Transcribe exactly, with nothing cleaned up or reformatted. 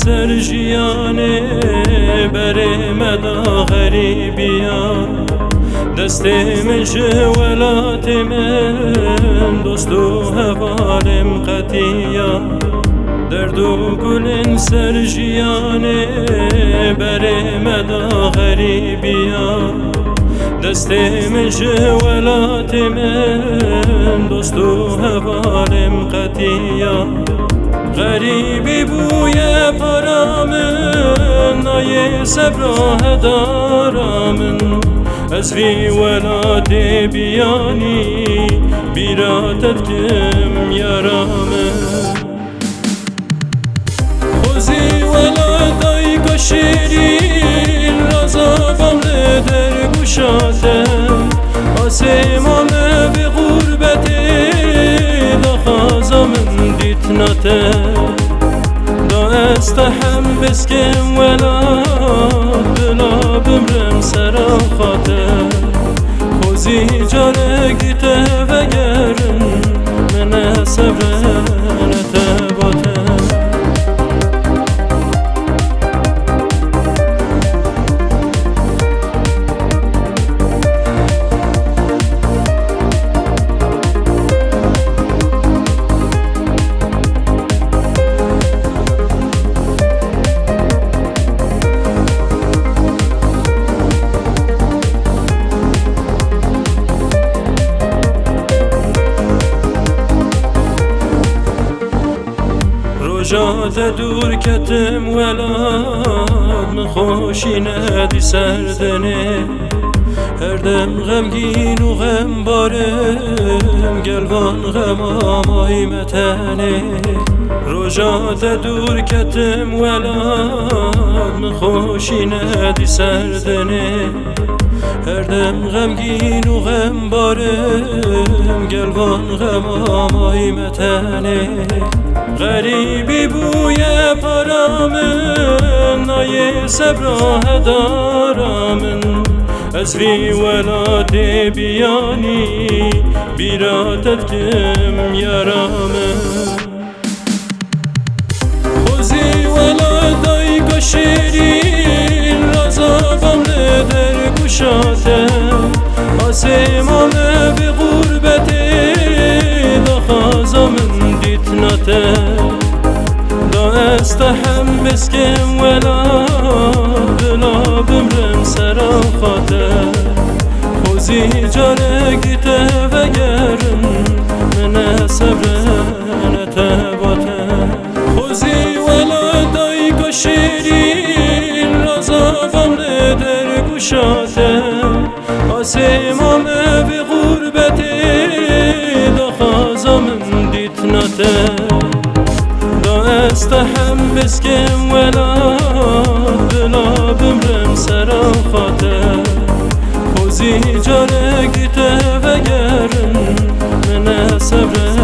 سر جیانه بره مدا غریبیان دست من جولات من دوست و حوالم قطیان درد و گل سر جیانه بره مدا غریبیان دست من جولات من دوست و حوالم قطیان غریبی بوی پرامن نای صبره دارامن از وی ولاد بیانی بیراتت کم یارامن خوزی ولادای کشیرین رازابم در گوشاتم آسیمان به غربت دخازامن دیت ناته دا استحم بسکم ولاد بلا بمرم سرم خاطر خوزی جانه گیته و گرن من صبرن تباته جاده دور کتم ولاد من خوشی ندی سردنه هر دم غمگین و غم بارم گلوان غم آمای متنه رو جاده دور کتم ولاد من خوشی ندی سردنه هر دم غمگین و غم بارم گلوان غم آمای متنه غریبی بوی پرامن نای صبره دارامن از وی ولاد بیانی بیراتت کم یارامن خوزی ولادای کشیرین رازابم در گوشاتم آسیمان به غربت دخازامن دیت ناته دا استحم بسکم ولاد بلا بمرم سرم خاطر خوزی جانه گیته و گرن من صبرن تباته خوزی ولادای کشیرین رازابم در گوشاتم آسیمان به غربت دخازامن دیت ناته دا استحم بسکم ولاد بلا بمرم سرم خاطر خوزی جانه گیته و گرن من صبرن